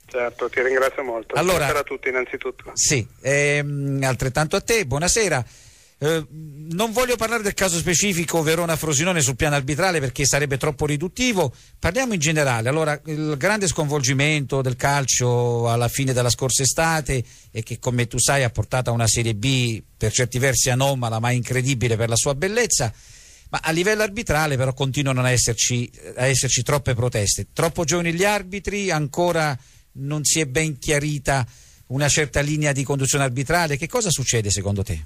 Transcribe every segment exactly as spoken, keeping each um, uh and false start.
Certo, ti ringrazio molto. Allora, buonasera a tutti innanzitutto. Sì, ehm, altrettanto a te, buonasera. Eh, non voglio parlare del caso specifico Verona-Frosinone sul piano arbitrale perché sarebbe troppo riduttivo, parliamo in generale. Allora, il grande sconvolgimento del calcio alla fine della scorsa estate e che, come tu sai, ha portato a una Serie B per certi versi anomala ma incredibile per la sua bellezza, ma a livello arbitrale però continuano a esserci, a esserci troppe proteste, troppo giovani gli arbitri, ancora non si è ben chiarita una certa linea di conduzione arbitrale. Che cosa succede secondo te?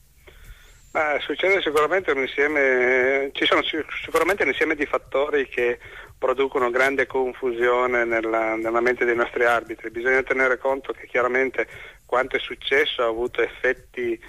Beh, succede sicuramente un insieme, ci sono sicuramente un insieme di fattori che producono grande confusione nella, nella mente dei nostri arbitri. Bisogna tenere conto che chiaramente quanto è successo ha avuto effetti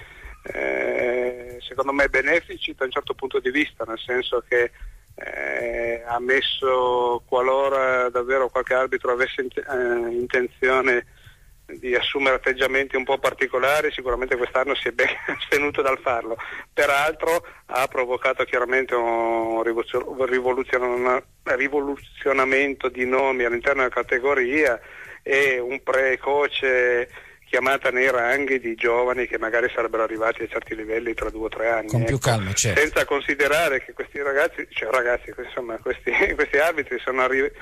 eh, secondo me benefici da un certo punto di vista, nel senso che eh, ha messo, qualora davvero qualche arbitro avesse int- eh, intenzione di assumere atteggiamenti un po' particolari, sicuramente quest'anno si è ben astenuto dal farlo. Peraltro ha provocato chiaramente un rivoluzion- rivoluzionamento di nomi all'interno della categoria e un precoce chiamata nei ranghi di giovani che magari sarebbero arrivati a certi livelli tra due o tre anni. Con più ecco. calma, certo. Senza considerare che questi ragazzi, cioè ragazzi, insomma, questi, questi arbitri sono arri-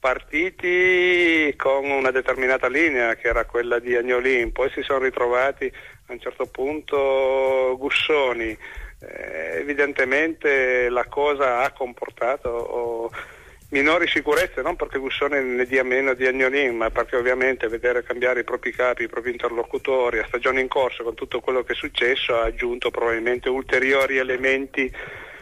partiti con una determinata linea che era quella di Agnolin, poi si sono ritrovati a un certo punto Gussoni. Eh, evidentemente la cosa ha comportato oh, minori sicurezze, non perché Gussoni ne dia meno di Agnolin, ma perché ovviamente vedere cambiare i propri capi, i propri interlocutori a stagione in corso con tutto quello che è successo ha aggiunto probabilmente ulteriori elementi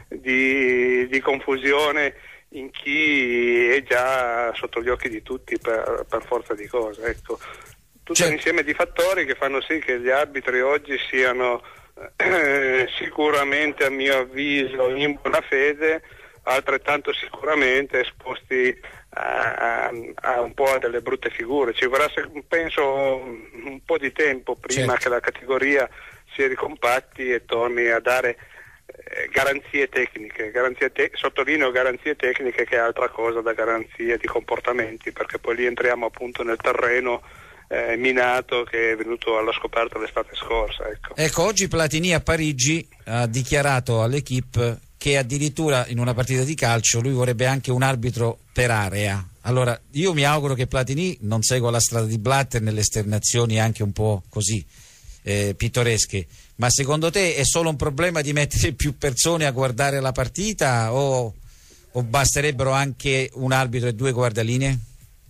di, di confusione in chi è già sotto gli occhi di tutti per, per forza di cose. Ecco, tutto C'è... un insieme di fattori che fanno sì che gli arbitri oggi siano eh, sicuramente, a mio avviso, in buona fede, altrettanto sicuramente esposti a, a un po' a delle brutte figure. Ci vorrà, penso, un po' di tempo prima certo. che la categoria si ricompatti e torni a dare eh, garanzie tecniche, garanzie te- sottolineo garanzie tecniche, che è altra cosa da garanzie di comportamenti, perché poi lì entriamo appunto nel terreno eh, minato che è venuto allo scoperto l'estate scorsa. Ecco. ecco, oggi Platini a Parigi ha dichiarato all'Equipe che addirittura in una partita di calcio lui vorrebbe anche un arbitro per area. Allora io mi auguro che Platini non segua la strada di Blatter nelle esternazioni anche un po' così eh, pittoresche, ma secondo te è solo un problema di mettere più persone a guardare la partita o, o basterebbero anche un arbitro e due guardalinee?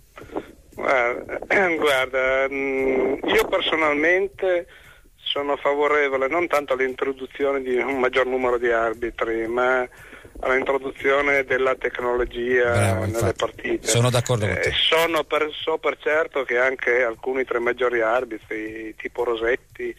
Guarda, guarda io personalmente sono favorevole non tanto all'introduzione di un maggior numero di arbitri, ma all'introduzione della tecnologia Bravo, nelle infatti, partite. Sono d'accordo con te. Eh, sono per, so per certo che anche alcuni tra i maggiori arbitri, tipo Rosetti,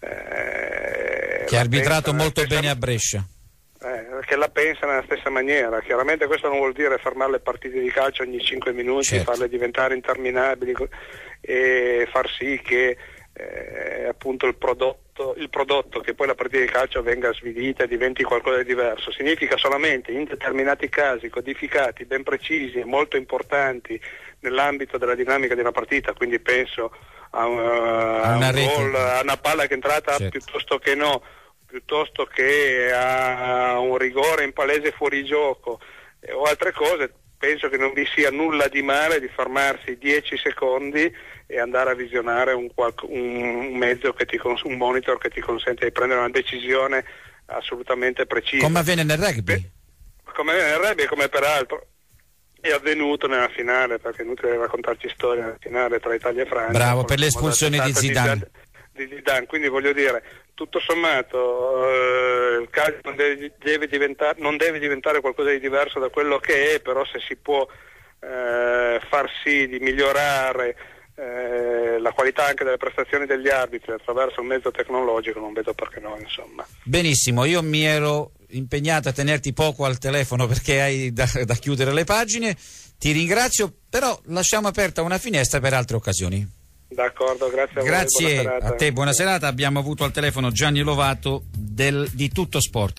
eh, che ha arbitrato molto stessa, bene a Brescia, eh, che la pensa nella stessa maniera. Chiaramente questo non vuol dire fermare le partite di calcio ogni cinque minuti, certo. farle diventare interminabili e far sì che Eh, appunto il prodotto, il prodotto che poi la partita di calcio venga svilita e diventi qualcosa di diverso. Significa solamente in determinati casi codificati, ben precisi e molto importanti nell'ambito della dinamica di una partita, quindi penso a, uh, a un gol, a una palla che è entrata, certo. piuttosto che no, piuttosto che a un rigore in palese fuorigioco eh, o altre cose. Penso che non vi sia nulla di male di fermarsi dieci secondi e andare a visionare un, un mezzo che ti cons- un monitor che ti consente di prendere una decisione assolutamente precisa. Come avviene nel rugby? Beh, come avviene nel rugby e come peraltro è avvenuto nella finale, perché è inutile raccontarci storia nella finale tra Italia e Francia. Bravo, per l'espulsione di Zidane. Di Zidane. Quindi voglio dire, tutto sommato eh, il calcio non deve, deve diventare, non deve diventare qualcosa di diverso da quello che è, però se si può eh, far sì di migliorare eh, la qualità anche delle prestazioni degli arbitri attraverso un mezzo tecnologico, non vedo perché no, insomma. Benissimo, io mi ero impegnato a tenerti poco al telefono perché hai da, da chiudere le pagine, ti ringrazio, però lasciamo aperta una finestra per altre occasioni. D'accordo, grazie a voi. Grazie buona serata. a te, buona serata. Abbiamo avuto al telefono Gianni Lovato del, di Tutto Sport.